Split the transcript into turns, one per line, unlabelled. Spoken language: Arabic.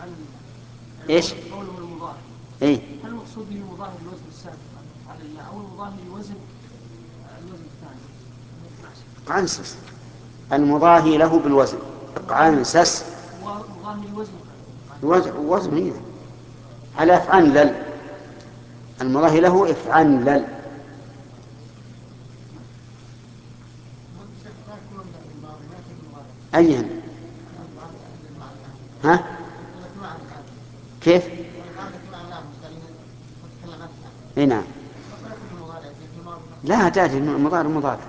إيش؟
قوله المضاهي.
إيه؟
هل المقصود به المضاهي الوزن السابق على الله أو المضاهي الوزن الثاني؟
قعنسس. المضاهي له بالوزن. قعنسس
مضاهي الوزن.
وزن هي على افعنلل. المضاهي له افعنلل. أيها ها كيف؟ اي نعم. لا تأتي المضارع